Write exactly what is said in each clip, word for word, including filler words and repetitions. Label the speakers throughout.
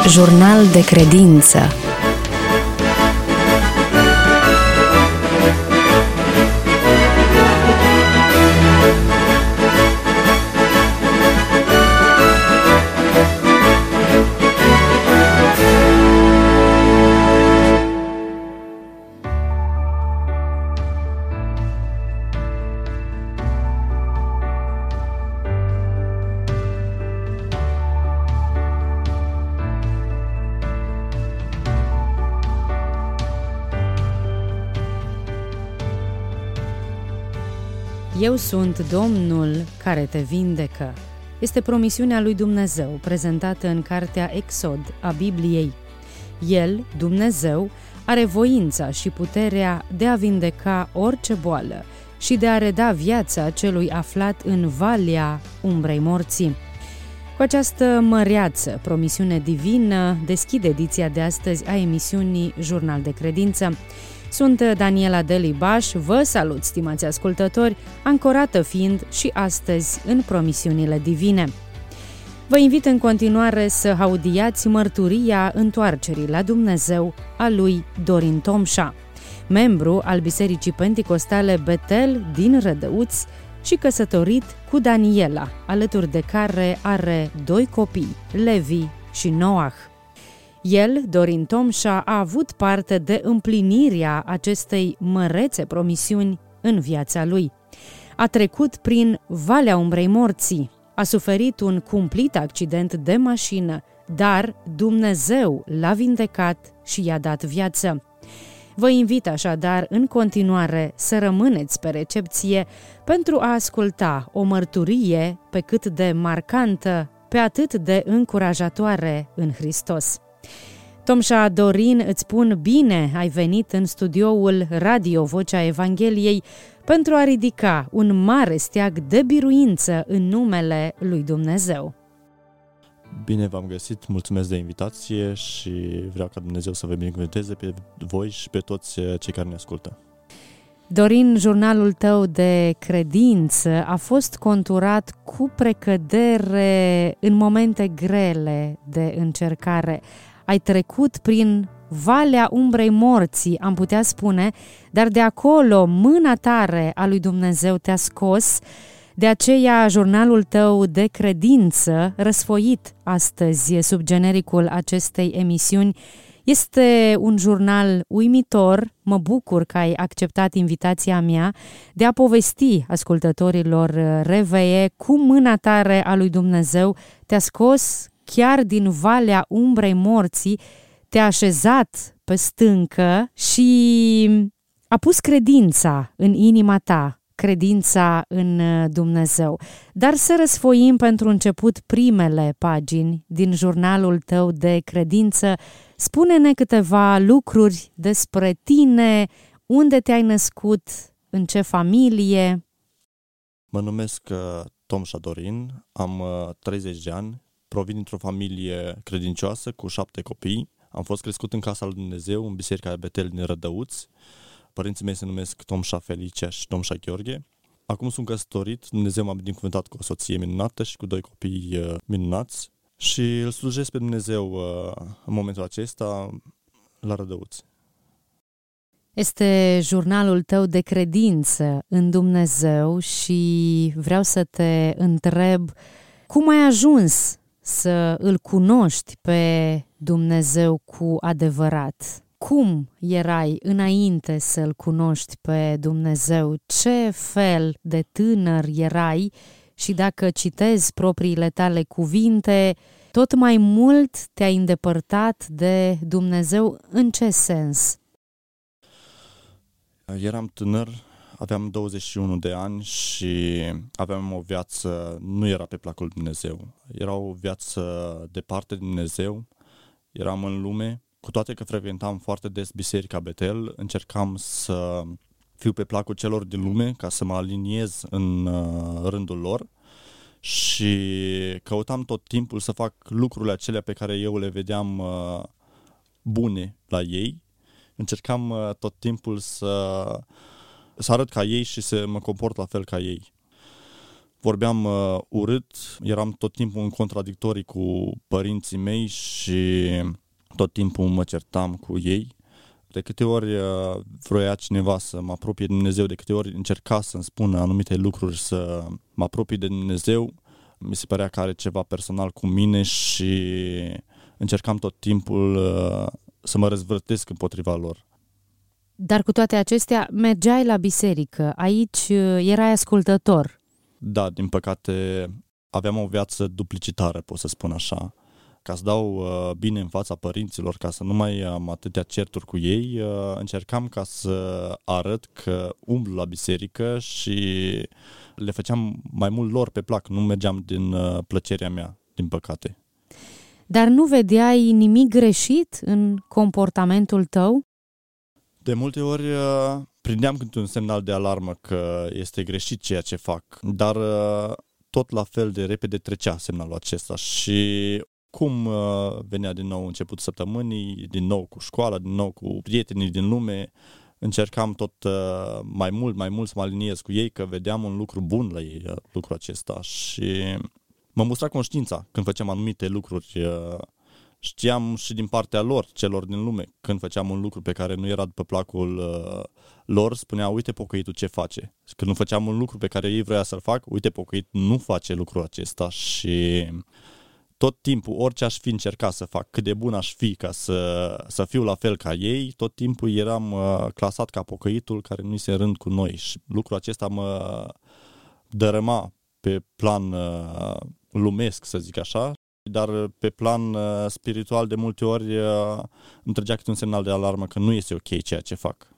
Speaker 1: Jurnal de credință. Eu sunt Domnul care te vindecă. Este promisiunea lui Dumnezeu prezentată în cartea Exod a Bibliei. El, Dumnezeu, are voința și puterea de a vindeca orice boală și de a reda viața celui aflat în valea umbrei morții. Cu această măreață promisiune divină deschid ediția de astăzi a emisiunii Jurnal de Credință. Sunt Daniela Delibaș, vă salut, stimați ascultători, ancorată fiind și astăzi în promisiunile divine. Vă invit în continuare să audiați mărturia întoarcerii la Dumnezeu a lui Dorin Tomșa, membru al Bisericii Penticostale Betel din Rădăuți și căsătorit cu Daniela, alături de care are doi copii, Levi și Noah. El, Dorin Tomșa, a avut parte de împlinirea acestei mărețe promisiuni în viața lui. A trecut prin valea umbrei morții, a suferit un cumplit accident de mașină, dar Dumnezeu l-a vindecat și i-a dat viață. Vă invit așadar în continuare să rămâneți pe recepție pentru a asculta o mărturie pe cât de marcantă, pe atât de încurajatoare în Hristos. Tomșa Dorin, îți spun bine ai venit în studioul Radio Vocea Evangheliei pentru a ridica un mare steag de biruință în numele lui Dumnezeu.
Speaker 2: Bine v-am găsit, mulțumesc de invitație și vreau ca Dumnezeu să vă binecuvânteze pe voi și pe toți cei care ne ascultă.
Speaker 1: Dorin, jurnalul tău de credință a fost conturat cu precădere în momente grele de încercare. Ai trecut prin valea umbrei morții, am putea spune, dar de acolo mâna tare a lui Dumnezeu te-a scos. De aceea jurnalul tău de credință, răsfoit astăzi sub genericul acestei emisiuni, este un jurnal uimitor. Mă bucur că ai acceptat invitația mea de a povesti ascultătorilor R V E cum mâna tare a lui Dumnezeu te-a scos chiar din valea umbrei morții, te-a așezat pe stâncă și a pus credința în inima ta, credința în Dumnezeu. Dar să răsfoim pentru început primele pagini din jurnalul tău de credință. Spune-ne câteva lucruri despre tine, unde te-ai născut, în ce familie.
Speaker 2: Mă numesc Tomșa Dorin, am treizeci de ani, provin dintr-o familie credincioasă cu șapte copii. Am fost crescut în Casa lui Dumnezeu, în Biserica Betel din Rădăuți. Părinții mei se numesc Tomșa Felicia și Tomșa Gheorghe. Acum sunt căsătorit, Dumnezeu m-a binecuvântat cu o soție minunată și cu doi copii minunați și îl slujesc pe Dumnezeu în momentul acesta la Rădăuți.
Speaker 1: Este jurnalul tău de credință în Dumnezeu și vreau să te întreb cum ai ajuns să îl cunoști pe Dumnezeu cu adevărat. Cum erai înainte să-L cunoști pe Dumnezeu? Ce fel de tânăr erai? Și dacă citezi propriile tale cuvinte, tot mai mult te-ai îndepărtat de Dumnezeu. În ce sens?
Speaker 2: Eram tânăr, aveam douăzeci și unu de ani și aveam o viață, nu era pe placul Dumnezeu. Era o viață departe de Dumnezeu, eram în lume. Cu toate că frecventam foarte des Biserica Betel, încercam să fiu pe placul celor din lume ca să mă aliniez în uh, rândul lor și căutam tot timpul să fac lucrurile acelea pe care eu le vedeam uh, bune la ei. Încercam uh, tot timpul să, să arăt ca ei și să mă comport la fel ca ei. vorbeam uh, urât, eram tot timpul în contradictorii cu părinții mei și tot timpul mă certam cu ei. De câte ori uh, vroia cineva să mă apropie de Dumnezeu, de câte ori încerca să-mi spună anumite lucruri, să mă apropie de Dumnezeu, mi se părea că are ceva personal cu mine și încercam tot timpul uh, să mă răzvrătesc împotriva lor.
Speaker 1: Dar cu toate acestea, mergeai la biserică, aici erai ascultător.
Speaker 2: Da, din păcate aveam o viață duplicitară, pot să spun așa. Ca să dau uh, bine în fața părinților, ca să nu mai am atâtea certuri cu ei, uh, încercam ca să arăt că umblu la biserică și le făceam mai mult lor pe plac, nu mergeam din uh, plăcerea mea, din păcate.
Speaker 1: Dar nu vedeai nimic greșit în comportamentul tău?
Speaker 2: De multe ori uh, prindeam câte un semnal de alarmă că este greșit ceea ce fac, dar uh, tot la fel de repede trecea semnalul acesta și cum uh, venea din nou începutul săptămânii, din nou cu școala, din nou cu prietenii din lume, încercam tot uh, mai mult, mai mult să mă aliniez cu ei, că vedeam un lucru bun la ei, uh, lucrul acesta și mă mustra conștiința când făceam anumite lucruri. Uh, știam și din partea lor, celor din lume, când făceam un lucru pe care nu era după placul uh, lor, spunea, uite pocăitul ce face. Când nu făceam un lucru pe care ei vroia să-l fac, uite pocăitul nu face lucrul acesta și tot timpul, orice aș fi încercat să fac, cât de bun aș fi ca să, să fiu la fel ca ei, tot timpul eram uh, clasat ca pocăitul care nu-i se rând cu noi și lucrul acesta mă dărâma pe plan uh, lumesc, să zic așa, dar pe plan uh, spiritual de multe ori uh, îmi trăgea câte un semnal de alarmă că nu este ok ceea ce fac.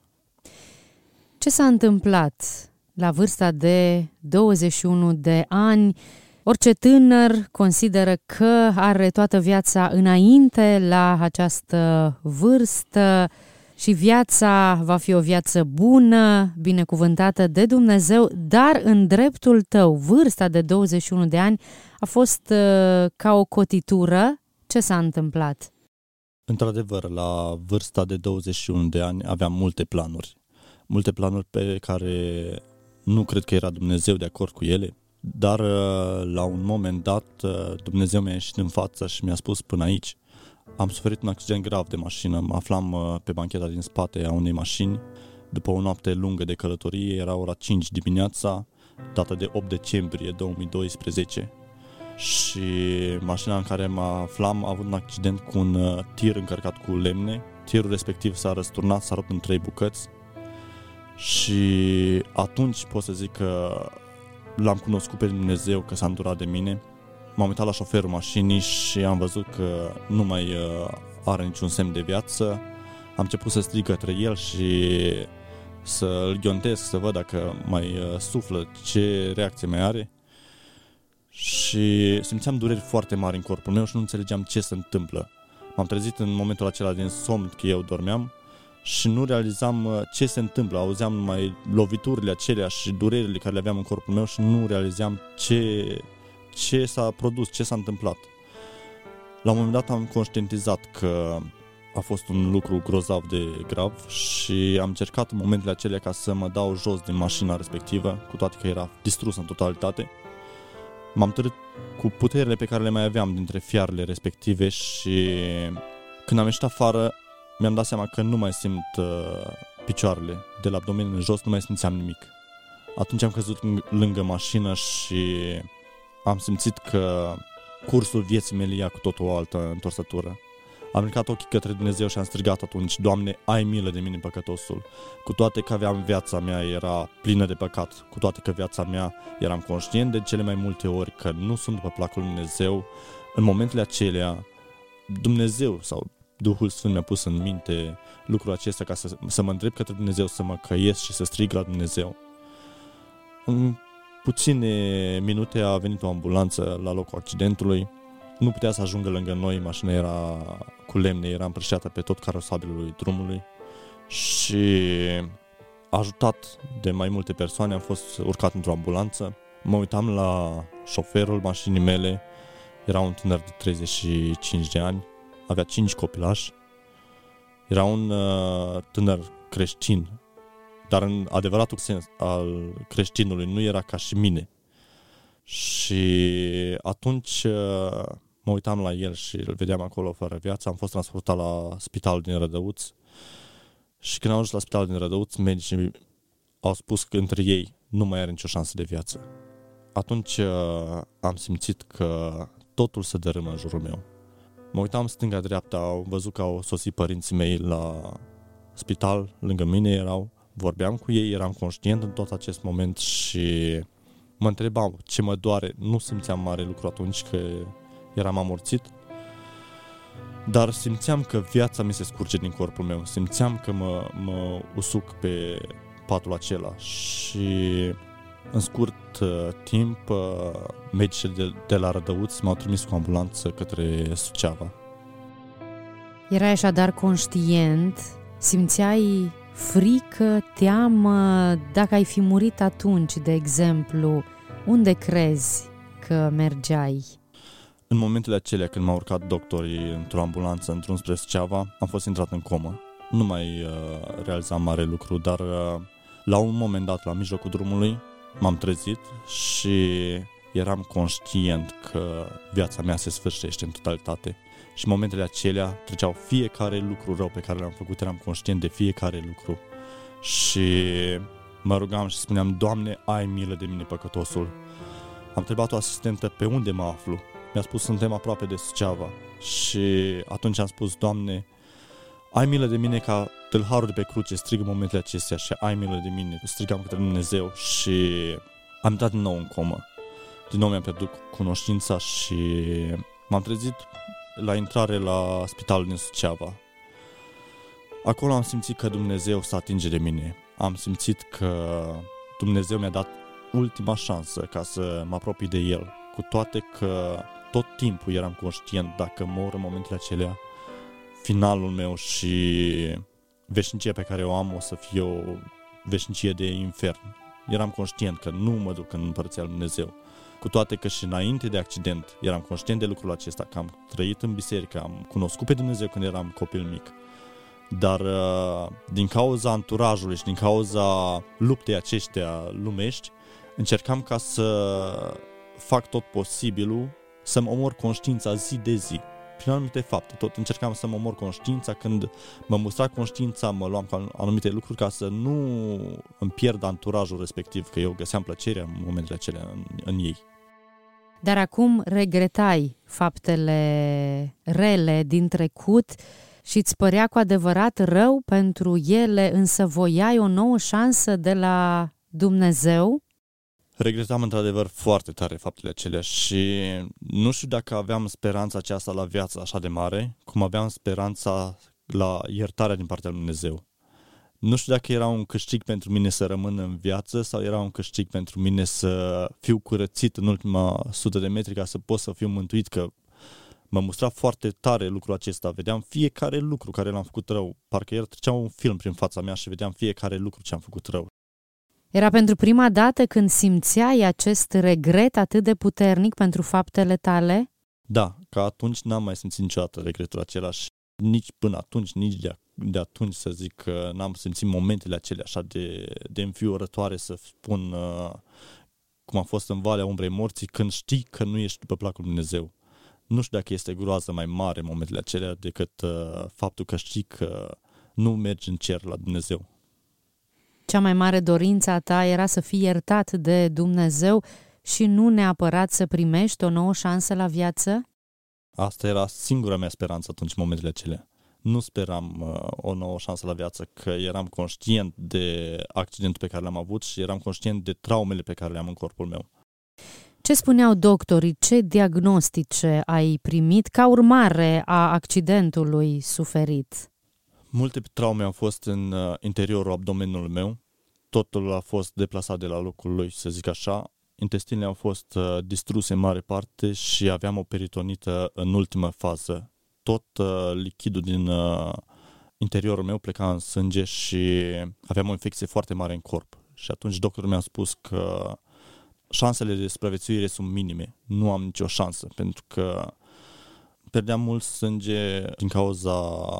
Speaker 1: Ce s-a întâmplat la vârsta de douăzeci și unu de ani? Orice tânăr consideră că are toată viața înainte la această vârstă și viața va fi o viață bună, binecuvântată de Dumnezeu, dar în dreptul tău, vârsta de douăzeci și unu de ani a fost uh, ca o cotitură. Ce s-a întâmplat?
Speaker 2: Într-adevăr, la vârsta de douăzeci și unu de ani aveam multe planuri. Multe planuri pe care nu cred că era Dumnezeu de acord cu ele, dar la un moment dat Dumnezeu mi-a ieșit în față și mi-a spus până aici. Am suferit un accident grav de mașină, mă aflam pe bancheta din spate a unei mașini. După o noapte lungă de călătorie, era ora cinci dimineața, data de opt decembrie două mii doisprezece. Și mașina în care mă aflam a avut un accident cu un tir încărcat cu lemne. Tirul respectiv s-a răsturnat, s-a rupt în trei bucăți. Și atunci pot să zic că l-am cunoscut pe Dumnezeu, că s-a îndurat de mine. M-am uitat la șoferul mașinii și am văzut că nu mai are niciun semn de viață. Am început să strig către el și să-l ghiontesc, să văd dacă mai suflă, ce reacție mai are. Și simțeam dureri foarte mari în corpul meu și nu înțelegeam ce se întâmplă. M-am trezit în momentul acela din somn, că eu dormeam, și nu realizam ce se întâmplă. Auzeam numai loviturile acelea și durerile care le aveam în corpul meu și nu realizam ce, ce s-a produs, ce s-a întâmplat. La un moment dat am conștientizat că a fost un lucru grozav de grav și am încercat în momentele acelea ca să mă dau jos din mașina respectivă, cu toate că era distrusă în totalitate. M-am târât cu puterile pe care le mai aveam dintre fiarele respective și când am ieșit afară mi-am dat seama că nu mai simt uh, picioarele. De la abdomen în jos nu mai simțeam nimic. Atunci am căzut lângă mașină și am simțit că cursul vieții mele ia cu totul o altă întorsătură. Am ridicat ochii către Dumnezeu și am strigat atunci, Doamne, ai milă de mine, păcătosul. Cu toate că aveam viața mea era plină de păcat, cu toate că viața mea eram conștient de cele mai multe ori că nu sunt după placul lui Dumnezeu, în momentele acelea Dumnezeu sau Duhul Sfânt mi-a pus în minte lucrul acesta ca să, să mă îndrept către Dumnezeu, să mă căiesc și să strig la Dumnezeu. În puține minute a venit o ambulanță la locul accidentului. Nu putea să ajungă lângă noi, mașina era cu lemne, era împrăștiată pe tot carosabilul drumului și ajutat de mai multe persoane am fost urcat într-o ambulanță. Mă uitam la șoferul mașinii mele, era un tânăr de treizeci și cinci de ani, avea cinci copilași, era un uh, tânăr creștin, dar în adevăratul sens al creștinului nu era ca și mine. Și atunci mă uitam la el și îl vedeam acolo fără viață. Am fost transportat la spitalul din Rădăuț și când am ajuns la spitalul din Rădăuț, medicii au spus că între ei nu mai are nicio șansă de viață. Atunci am simțit că totul se dărâmă în jurul meu. Mă uitam stânga-dreapta, au văzut că au sosit părinții mei la spital, lângă mine erau, vorbeam cu ei, eram conștient în tot acest moment și mă întrebam ce mă doare. Nu simțeam mare lucru atunci că eram amorțit, dar simțeam că viața mi se scurge din corpul meu, simțeam că mă, mă usuc pe patul acela și în scurt uh, timp uh, medicii de, de la Rădăuț m-au trimis cu ambulanță către Suceava.
Speaker 1: Erai așadar conștient, simțeai frică, teamă, dacă ai fi murit atunci, de exemplu, unde crezi că mergeai?
Speaker 2: În momentele acelea când m-au urcat doctorii într-o ambulanță în drum spre Suceava, am fost intrat în comă. Nu mai uh, realizam mare lucru, dar uh, la un moment dat, la mijlocul drumului, m-am trezit și eram conștient că viața mea se sfârșește în totalitate. Și în momentele acelea treceau fiecare lucru rău pe care l-am făcut, eram conștient de fiecare lucru. Și mă rugam și spuneam, Doamne, ai milă de mine, păcătosul. Am întrebat o asistentă pe unde mă aflu. Mi-a spus, suntem aproape de Suceava. Și atunci am spus, Doamne, ai milă de mine ca tâlharul de pe cruce, strig în momentele acestea și ai milă de mine. Strigam către Dumnezeu și am intrat din nou în comă. Din nou mi-am pierdut cunoștința și m-am trezit la intrare la spitalul din Suceava. Acolo am simțit că Dumnezeu se atinge de mine. Am simțit că Dumnezeu mi-a dat ultima șansă ca să mă apropii de El. Cu toate că tot timpul eram conștient, dacă mor în momentele acelea, finalul meu și veșnicia pe care o am o să fie o veșnicie de infern. Eram conștient că nu mă duc în Împărăția lui Dumnezeu. Cu toate că și înainte de accident eram conștient de lucrul acesta, că am trăit în biserică, am cunoscut pe Dumnezeu când eram copil mic. Dar din cauza anturajului și din cauza luptei acestea lumești, încercam ca să fac tot posibilul să-mi omor conștiința zi de zi. Prin anumite fapte, tot încercam să mă omor conștiința. Când mă mustra conștiința, mă luam cu anumite lucruri ca să nu îmi pierd anturajul respectiv, că eu găseam plăcerea în momentele acelea în, în ei.
Speaker 1: Dar acum regretai faptele rele din trecut și îți părea cu adevărat rău pentru ele, însă voiai o nouă șansă de la Dumnezeu?
Speaker 2: Regretam într-adevăr foarte tare faptele acelea și nu știu dacă aveam speranța aceasta la viață așa de mare, cum aveam speranța la iertarea din partea lui Dumnezeu. Nu știu dacă era un câștig pentru mine să rămân în viață sau era un câștig pentru mine să fiu curățit în ultima sută de metri ca să pot să fiu mântuit, că mă mustra foarte tare lucrul acesta. Vedeam fiecare lucru care l-am făcut rău. Parcă el trecea un film prin fața mea și vedeam fiecare lucru ce am făcut rău.
Speaker 1: Era pentru prima dată când simțeai acest regret atât de puternic pentru faptele tale?
Speaker 2: Da, că atunci n-am mai simțit niciodată regretul acela și nici până atunci, nici de, de atunci să zic că n-am simțit momentele acelea așa de, de înfiorătoare, să spun uh, cum a fost în Valea Umbrei Morții, când știi că nu ești după placul lui Dumnezeu. Nu știu dacă este groază mai mare momentele acelea decât uh, faptul că știi că nu mergi în cer la Dumnezeu.
Speaker 1: Cea mai mare dorință a ta era să fii iertat de Dumnezeu și nu neapărat să primești o nouă șansă la viață?
Speaker 2: Asta era singura mea speranță atunci, în momentele acelea. Nu speram uh, o nouă șansă la viață, că eram conștient de accidentul pe care l-am avut și eram conștient de traumele pe care le am în corpul meu.
Speaker 1: Ce spuneau doctorii? Ce diagnostice ai primit ca urmare a accidentului suferit?
Speaker 2: Multe traume au fost în uh, interiorul abdomenului meu. Totul a fost deplasat de la locul lui, să zic așa. Intestinele au fost uh, distruse în mare parte și aveam o peritonită în ultimă fază. Tot uh, lichidul din uh, interiorul meu pleca în sânge și aveam o infecție foarte mare în corp. Și atunci doctorul mi-a spus că șansele de supraviețuire sunt minime. Nu am nicio șansă, pentru că pierdeam mult sânge din cauza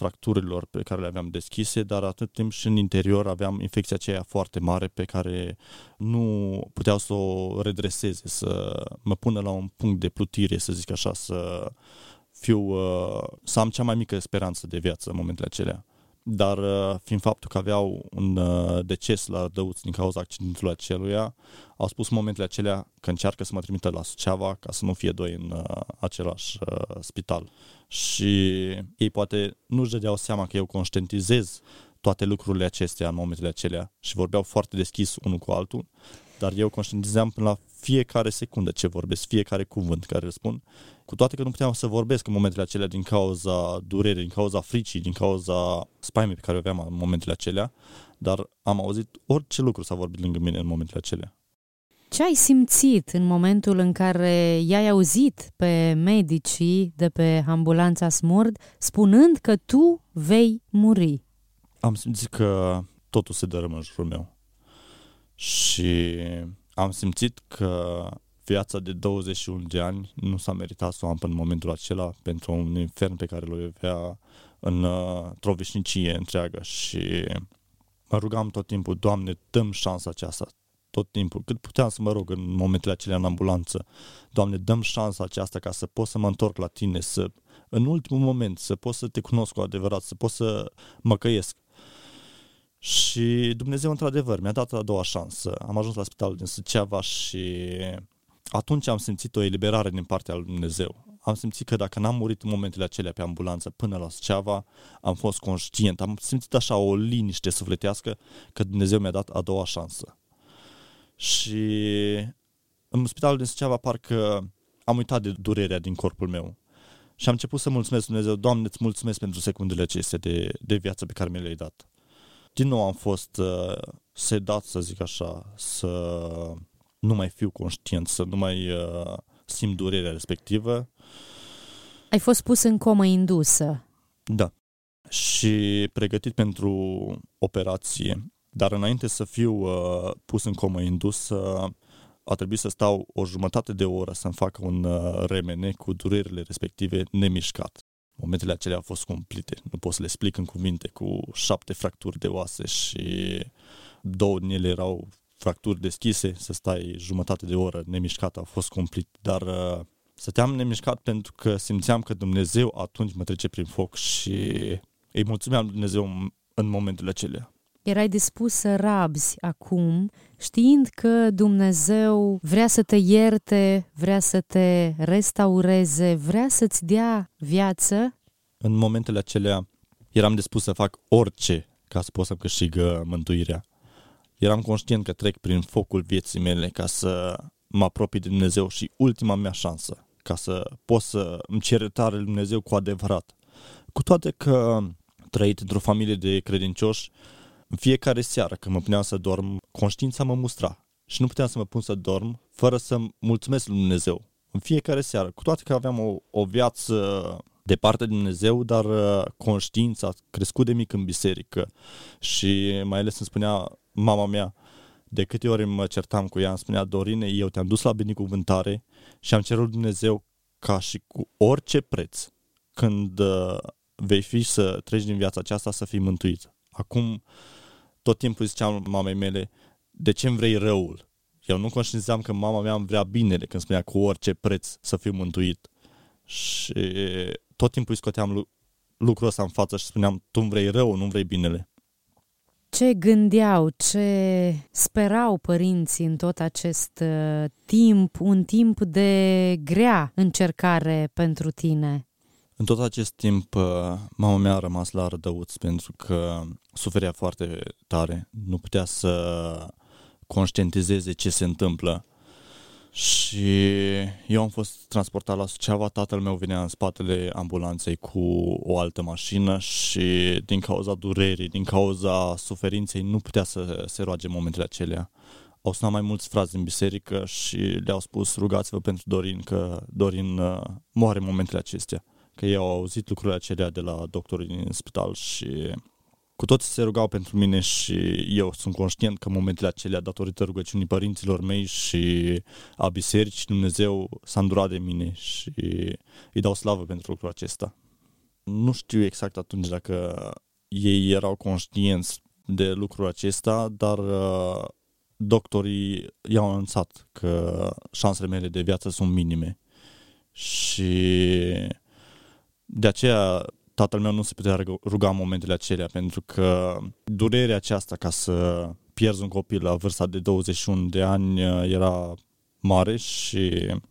Speaker 2: fracturilor pe care le aveam deschise, dar atât timp și în interior aveam infecția aceea foarte mare pe care nu puteau să o redreseze, să mă pună la un punct de plutire, să zic așa, să fiu, să am cea mai mică speranță de viață în momentele acelea. Dar fiind faptul că aveau un deces la Rădăuți din cauza accidentului aceluia, au spus în momentele acelea că încearcă să mă trimită la Suceava ca să nu fie doi în același spital. Și ei poate nu-și dădeau seama că eu conștientizez toate lucrurile acestea în momentele acelea și vorbeau foarte deschis unul cu altul, dar eu conștientizam până la fiecare secundă ce vorbesc, fiecare cuvânt care îl spun, cu toate că nu puteam să vorbesc în momentele acelea din cauza durerii, din cauza fricii, din cauza spaimei pe care o aveam în momentele acelea, dar am auzit orice lucru s-a vorbit lângă mine în momentele acelea.
Speaker 1: Ce ai simțit în momentul în care i-ai auzit pe medicii de pe ambulanța Smurd spunând că tu vei muri?
Speaker 2: Am simțit că totul se dărâmă în jurul meu și am simțit că viața de douăzeci și unu de ani nu s-a meritat să o am până în momentul acela pentru un infern pe care îl avea în, într-o veșnicie întreagă și mă rugam tot timpul, Doamne, dă-mi șansa aceasta, tot timpul, cât puteam să mă rog în momentele acelea în ambulanță, Doamne, dă-mi șansa aceasta ca să pot să mă întorc la Tine, să, în ultimul moment, să pot să Te cunosc cu adevărat, să pot să mă căiesc. Și Dumnezeu, într-adevăr, mi-a dat a doua șansă. Am ajuns la spitalul din Suceava și atunci am simțit o eliberare din partea lui Dumnezeu. Am simțit că dacă n-am murit în momentele acelea pe ambulanță până la Suceava, am fost conștient, am simțit așa o liniște sufletească că Dumnezeu mi-a dat a doua șansă. Și în spitalul din Suceava parcă am uitat de durerea din corpul meu. Și am început să mulțumesc Dumnezeu, Doamne, îți mulțumesc pentru secundele acestea de, de viață pe care mi le-ai dat. Din nou am fost uh, sedat, să zic așa, să nu mai fiu conștient, să nu mai uh, simt durerea respectivă.
Speaker 1: Ai fost pus în comă indusă.
Speaker 2: Da. Și pregătit pentru operație. Dar înainte să fiu uh, pus în comă indusă, a trebuit să stau o jumătate de oră să-mi facă un uh, remene cu durerile respective nemișcat. Momentele acelea au fost cumplite, nu pot să le explic în cuvinte, cu șapte fracturi de oase și două din ele erau fracturi deschise, să stai jumătate de oră nemișcat, a fost cumplit, dar uh, stăteam nemișcat pentru că simțeam că Dumnezeu atunci mă trece prin foc și îi mulțumeam Dumnezeu în momentele acelea.
Speaker 1: Erai dispus să rabzi acum, știind că Dumnezeu vrea să te ierte, vrea să te restaureze, vrea să-ți dea viață?
Speaker 2: În momentele acelea eram dispus să fac orice ca să pot să câștig mântuirea. Eram conștient că trec prin focul vieții mele ca să mă apropii de Dumnezeu și ultima mea șansă, ca să pot să îmi cer iertare lui Dumnezeu cu adevărat. Cu toate că trăit într-o familie de credincioși, în fiecare seară când mă puneam să dorm, conștiința mă mustra și nu puteam să mă pun să dorm fără să mulțumesc lui Dumnezeu. În fiecare seară, cu toate că aveam o, o viață departe de Dumnezeu, dar conștiința a crescut de mic în biserică și mai ales îmi spunea mama mea, de câte ori mă certam cu ea, îmi spunea, Dorine, eu te-am dus la binecuvântare și am cerut Dumnezeu ca și cu orice preț, când uh, vei fi să treci din viața aceasta, să fii mântuit. Acum, tot timpul ziceam mamei mele, de ce îmi vrei răul? Eu nu conștientizam că mama mea îmi vrea binele când spunea cu orice preț să fiu mântuit. Și tot timpul îi scoteam lucrul ăsta în față și spuneam, tu îmi vrei răul, nu vrei binele.
Speaker 1: Ce gândeau, ce sperau părinții în tot acest uh, timp, un timp de grea încercare pentru tine?
Speaker 2: În tot acest timp, mama mea a rămas la Rădăuți pentru că suferea foarte tare. Nu putea să conștientizeze ce se întâmplă. Și eu am fost transportat la Suceava, tatăl meu venea în spatele ambulanței cu o altă mașină și din cauza durerii, din cauza suferinței, nu putea să se roage în momentele acelea. Au sunat mai mulți frați din biserică și le-au spus, rugați-vă pentru Dorin, că Dorin moare în momentele acestea. Că ei au auzit lucrurile acelea de la doctorii din spital și cu toții se rugau pentru mine și eu sunt conștient că în momentele acelea, datorită rugăciunii părinților mei și a bisericii, Dumnezeu s-a îndurat de mine și îi dau slavă pentru lucrul acesta. Nu știu exact atunci dacă ei erau conștienți de lucrul acesta, dar uh, doctorii i-au anunțat că șansele mele de viață sunt minime. Și de aceea tatăl meu nu se putea ruga în momentele acelea, pentru că durerea aceasta ca să pierzi un copil la vârsta de douăzeci și unu de ani era mare și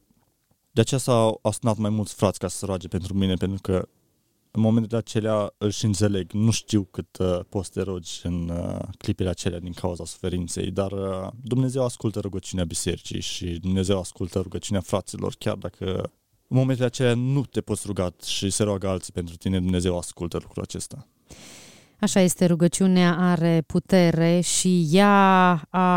Speaker 2: de aceea s-au sunat mai mulți frați ca să se roage pentru mine, pentru că în momentele acelea îl și înțeleg. Nu știu cât uh, poți să te rogi în uh, clipele acelea din cauza suferinței, dar uh, Dumnezeu ascultă rugăciunea bisericii și Dumnezeu ascultă rugăciunea fraților, chiar dacă în momentele acelea nu te poți ruga și se roagă alții pentru tine, Dumnezeu ascultă lucrul acesta.
Speaker 1: Așa este, rugăciunea are putere și ea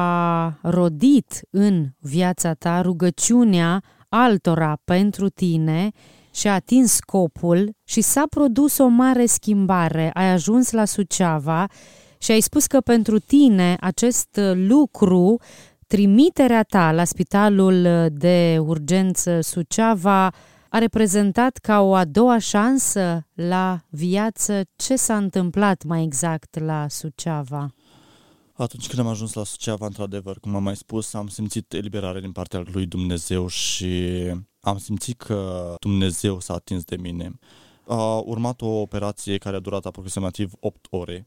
Speaker 1: a rodit în viața ta rugăciunea altora pentru tine și a atins scopul și s-a produs o mare schimbare. Ai ajuns la Suceava și ai spus că pentru tine acest lucru, trimiterea ta la Spitalul de Urgență Suceava, a reprezentat ca o a doua șansă la viață. Ce s-a întâmplat mai exact la Suceava?
Speaker 2: Atunci când am ajuns la Suceava, într-adevăr, cum am mai spus, am simțit eliberare din partea lui Dumnezeu și am simțit că Dumnezeu s-a atins de mine. A urmat o operație care a durat aproximativ opt ore,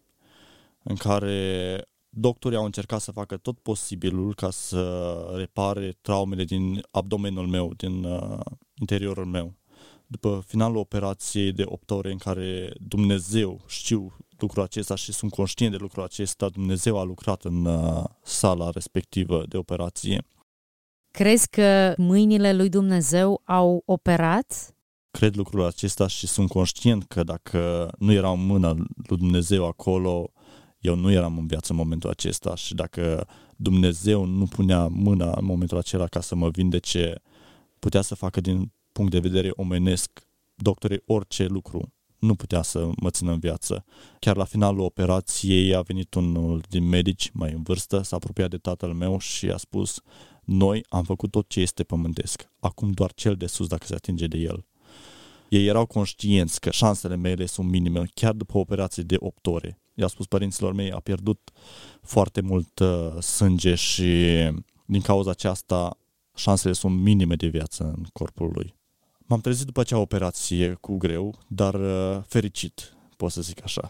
Speaker 2: în care doctorii au încercat să facă tot posibilul ca să repare traumele din abdomenul meu, din uh, interiorul meu. După finalul operației de opt ore în care Dumnezeu, știu lucrul acesta și sunt conștient de lucrul acesta, Dumnezeu a lucrat în uh, sala respectivă de operație.
Speaker 1: Crezi că mâinile lui Dumnezeu au operat?
Speaker 2: Cred lucrul acesta și sunt conștient că dacă nu era mâna lui Dumnezeu acolo, eu nu eram în viață în momentul acesta și dacă Dumnezeu nu punea mâna în momentul acela ca să mă vindece, putea să facă din punct de vedere omenesc, doctorii, orice lucru, nu putea să mă țină în viață. Chiar la finalul operației a venit unul din medici mai în vârstă, s-a apropiat de tatăl meu și a spus: noi am făcut tot ce este pământesc, acum doar cel de sus dacă se atinge de el. Ei erau conștienți că șansele mele sunt minime, chiar după operație de opt ore. I-a spus părinților mei, a pierdut foarte mult uh, sânge și din cauza aceasta șansele sunt minime de viață în corpul lui. M-am trezit după acea operație cu greu, dar uh, fericit, pot să zic așa.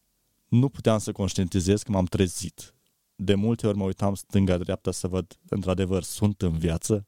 Speaker 2: Nu puteam să conștientizez că m-am trezit. De multe ori mă uitam stânga-dreapta să văd, într-adevăr, sunt în viață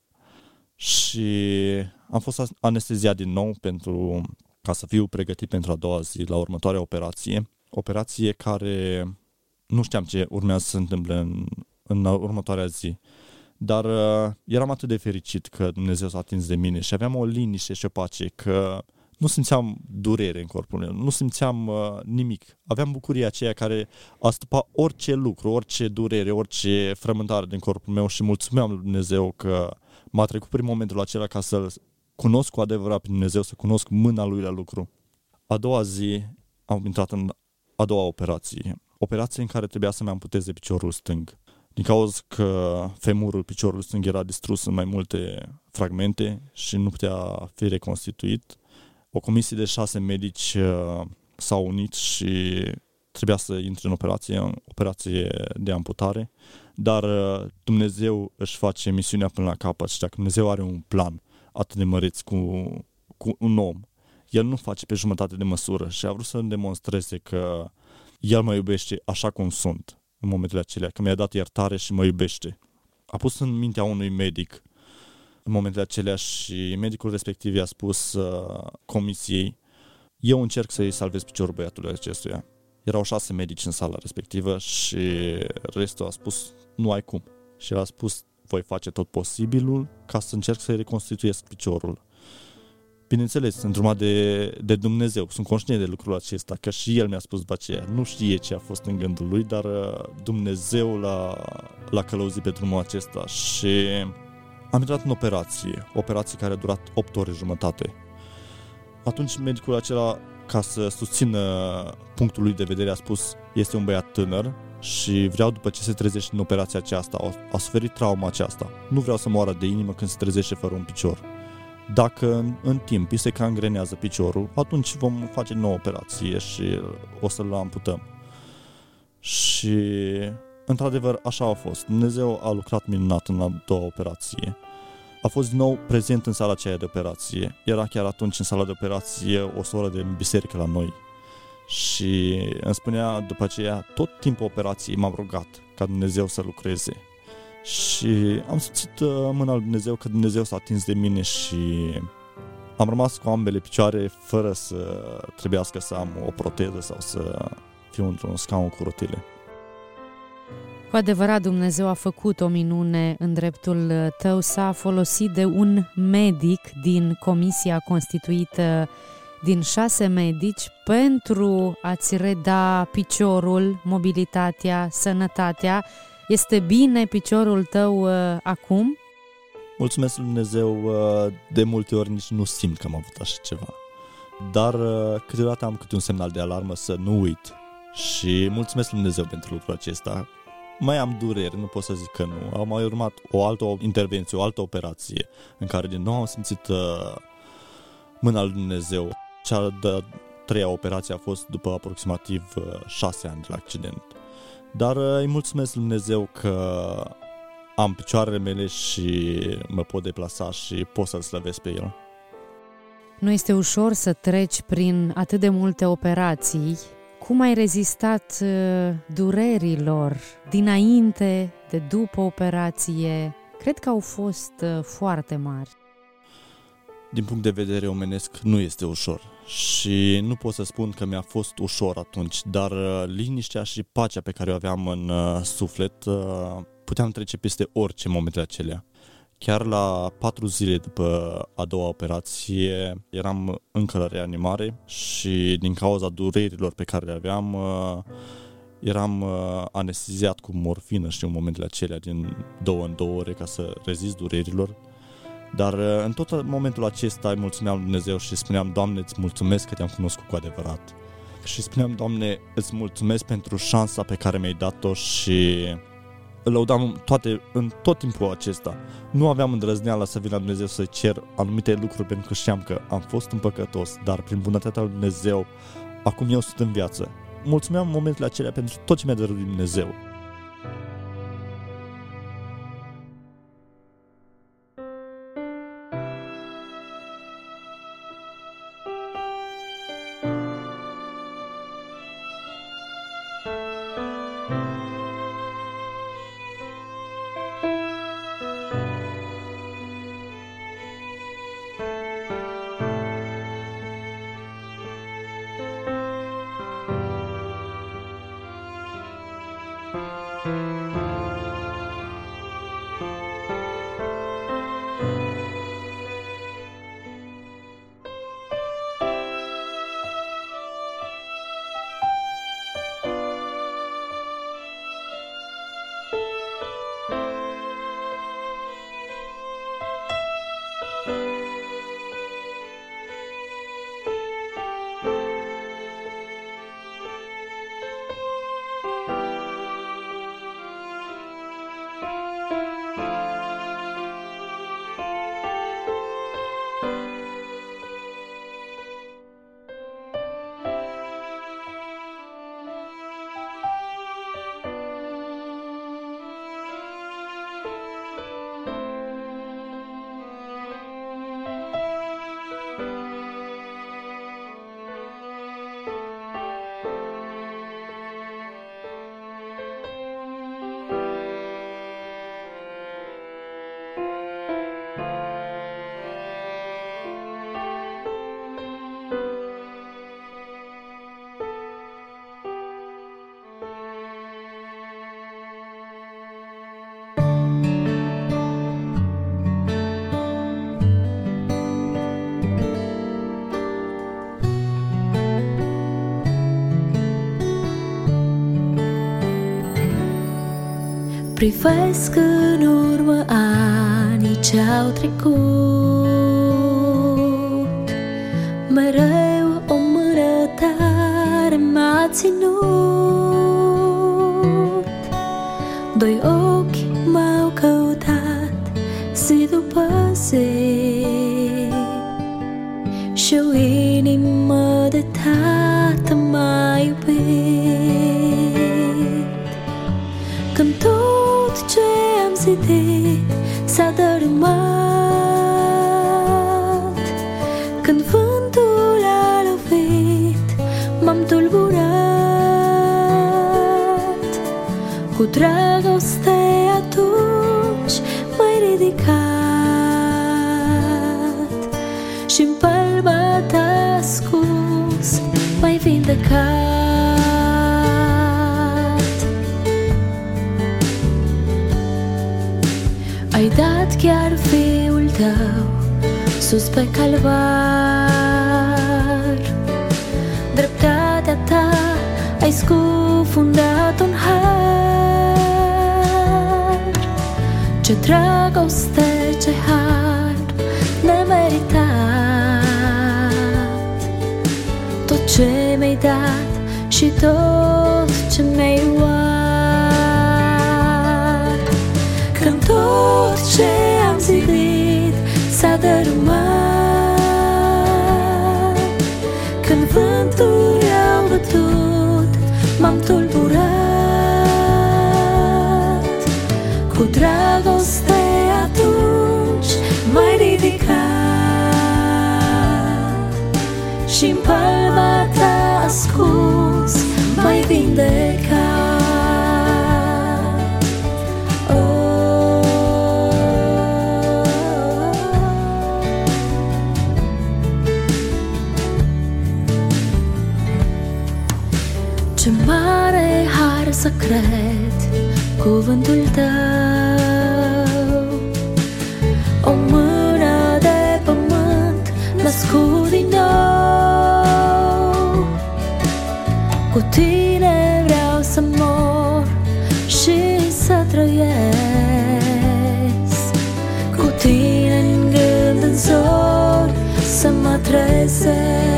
Speaker 2: și am fost anesteziat din nou pentru ca să fiu pregătit pentru a doua zi la următoarea operație. Operație care nu știam ce urmează să se întâmple în, în următoarea zi. Dar uh, eram atât de fericit că Dumnezeu s-a atins de mine și aveam o liniște și o pace, că nu simțeam durere în corpul meu, nu simțeam uh, nimic. Aveam bucuria aceea care astăpa orice lucru, orice durere, orice frământare din corpul meu și mulțumeam lui Dumnezeu că m-a trecut prin momentul acela ca să-L cunosc cu adevărat pe Dumnezeu, să cunosc mâna Lui la lucru. A doua zi am intrat în a doua operație, operație în care trebuia să-mi amputeze piciorul stâng. Din cauza că femurul piciorului stâng era distrus în mai multe fragmente și nu putea fi reconstituit, o comisie de șase medici uh, s-au unit și trebuia să intre în operație, în operație de amputare, dar uh, Dumnezeu își face misiunea până la capăt și dacă Dumnezeu are un plan atât de măreț cu, cu un om, El nu face pe jumătate de măsură și a vrut să-mi demonstreze că El mă iubește așa cum sunt în momentele acelea, că mi-a dat iertare și mă iubește. A pus în mintea unui medic în momentele acelea și medicul respectiv i-a spus uh, comisiei: eu încerc să-i salvez piciorul băiatului acestuia. Erau șase medici în sala respectivă și restul a spus: nu ai cum. Și el a spus: voi face tot posibilul ca să încerc să-i reconstituiesc piciorul. Bineînțeles, îndrumat de, de Dumnezeu. Sunt conștient de lucrul acesta, că și el mi-a spus după aceea. Nu știe ce a fost în gândul lui, dar Dumnezeu l-a, l-a călăuzit pe drumul acesta și am intrat în operație. Operație care a durat opt ore jumătate. Atunci medicul acela, ca să susțină punctul lui de vedere, a spus: este un băiat tânăr și vreau după ce se trezește în operația aceasta, a suferit trauma aceasta, nu vreau să moară de inimă când se trezește fără un picior. Dacă în, în timp îi se cangrenează piciorul, atunci vom face nouă operație și o să-l amputăm. Și într-adevăr așa a fost. Dumnezeu a lucrat minunat în a doua operație. A fost din nou prezent în sala aceea de operație. Era chiar atunci în sala de operație o soră de biserică la noi. Și îmi spunea după aceea, tot timpul operației m-am rugat ca Dumnezeu să lucreze. Și am simțit mâna lui Dumnezeu, că Dumnezeu s-a atins de mine și am rămas cu ambele picioare fără să trebuiască să am o proteză sau să fiu într-un scaun cu rotile.
Speaker 1: Cu adevărat, Dumnezeu a făcut o minune în dreptul tău, s-a folosit de un medic din comisia constituită din șase medici pentru a-ți reda piciorul, mobilitatea, sănătatea. Este bine piciorul tău uh, acum?
Speaker 2: Mulțumesc lui Dumnezeu, uh, de multe ori nici nu simt că am avut așa ceva. Dar uh, câteodată am câte un semnal de alarmă să nu uit. Și mulțumesc lui Dumnezeu pentru lucrul acesta. Mai am dureri, nu pot să zic că nu. Am mai urmat o altă intervenție, o altă operație, în care din nou am simțit uh, mâna lui Dumnezeu. Cea de-a treia operație a fost după aproximativ uh, șase ani de la accident. Dar uh, îi mulțumesc lui Dumnezeu că am picioarele mele și mă pot deplasa și pot să-L slăvesc pe El.
Speaker 1: Nu este ușor să treci prin atât de multe operații. Cum ai rezistat uh, durerilor dinainte, de după operație? Cred că au fost uh, foarte mari.
Speaker 2: Din punct de vedere omenesc, nu este ușor. Și nu pot să spun că mi-a fost ușor atunci, dar uh, liniștea și pacea pe care o aveam în uh, suflet, uh, puteam trece peste orice momente acelea. Chiar la patru zile după a doua operație eram încă la reanimare și din cauza durerilor pe care le aveam eram anesteziat cu morfină și în momentele acelea din două în două ore ca să rezist durerilor. Dar în tot momentul acesta îi mulțumeam lui Dumnezeu și spuneam: Doamne, îți mulțumesc că te-am cunoscut cu adevărat. Și spuneam: Doamne, îți mulțumesc pentru șansa pe care mi-ai dat-o și îl lăudam toate, în tot timpul acesta. Nu aveam îndrăzneala să vin la Dumnezeu să cer anumite lucruri pentru că știam că am fost un păcătos, dar prin bunătatea lui Dumnezeu acum eu sunt în viață. Mulțumeam în momentele acelea pentru tot ce mi-a dăruit Dumnezeu.
Speaker 3: Privesc în urmă anii ce-au trecut, mereu o mână tare m-a ținut, doi ochi m-au căutat zi după zi. și o inimă de tată m-a iubit. Când tot ce am zidit s-a dărâmat, când vântul a lovit m-am tulburat, cu dragoste atunci m-ai ridicat și-n palma ta ascuns m-ai vindecat. Ai dat chiar Fiul tău sus pe calvar, dreptatea ta ai scufundat un har. Ce dragoste, ce har nemeritat, tot ce mi-ai dat și tot ce mi-ai luat. Când tot ce am zidit s-a dărâmat, când vântul a bătut m-am tulburat, cu dragoste atunci m-ai ridicat și-n palma ta ascuns m-ai vindecat. Ce mare har să cred cuvântul tău, o mână de pământ născut din nou. Cu tine vreau să mor și să trăiesc, cu tine în gând, în zor să mă trezesc.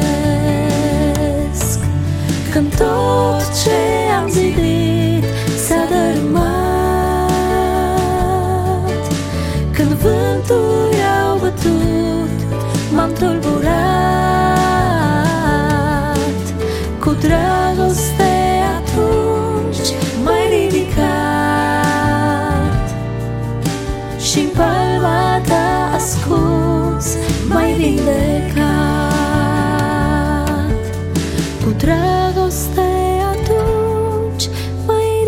Speaker 3: Când tot ce am zidit s-a dărâmat, când vântul a bătut m-am tulburat, cu dragoste atunci m-ai ridicat și-n palma ta ascuns m-ai vindecat, cu dragoste atunci m-ai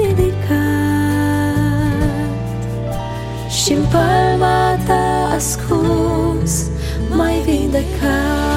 Speaker 3: ridicat și-n palma ta ascuns m-ai vindecat.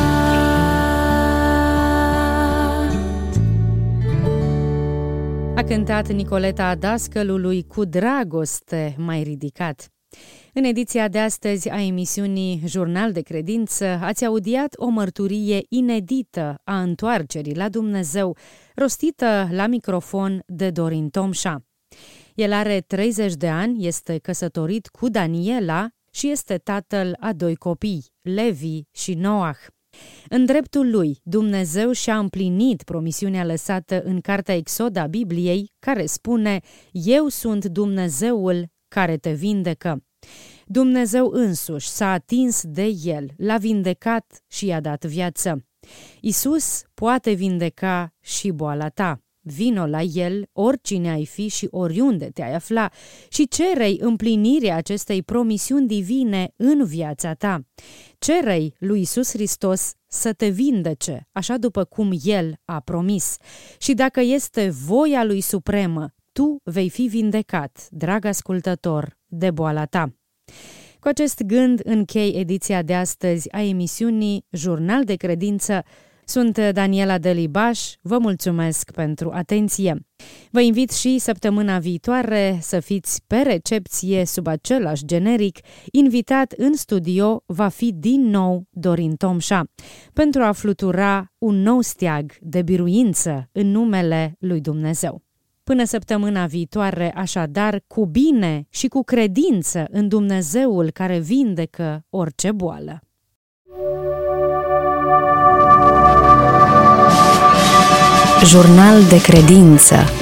Speaker 1: A cântat Nicoleta Dascălului Cu dragoste m-ai ridicat. În ediția de astăzi a emisiunii Jurnal de Credință ați audiat o mărturie inedită a întoarcerii la Dumnezeu, rostită la microfon de Dorin Tomșa. El are treizeci de ani, este căsătorit cu Daniela și este tatăl a doi copii, Levi și Noah. În dreptul lui, Dumnezeu și-a împlinit promisiunea lăsată în Cartea Exod a Bibliei, care spune: Eu sunt Dumnezeul care te vindecă. Dumnezeu însuși s-a atins de el, l-a vindecat și i-a dat viață. Iisus poate vindeca și boala ta. Vino la el, oricine ai fi și oriunde te-ai afla, și cere-i împlinirea acestei promisiuni divine în viața ta. Cere-i lui Iisus Hristos să te vindece, așa după cum El a promis. Și dacă este voia lui supremă, tu vei fi vindecat, drag ascultător, de boala ta. Cu acest gând închei ediția de astăzi a emisiunii Jurnal de Credință. Sunt Daniela Delibaș, vă mulțumesc pentru atenție. Vă invit și săptămâna viitoare să fiți pe recepție sub același generic. Invitat în studio va fi din nou Dorin Tomșa, pentru a flutura un nou steag de biruință în numele lui Dumnezeu. Până săptămâna viitoare, așadar, cu bine și cu credință în Dumnezeul care vindecă orice boală.
Speaker 3: Jurnal de Credință.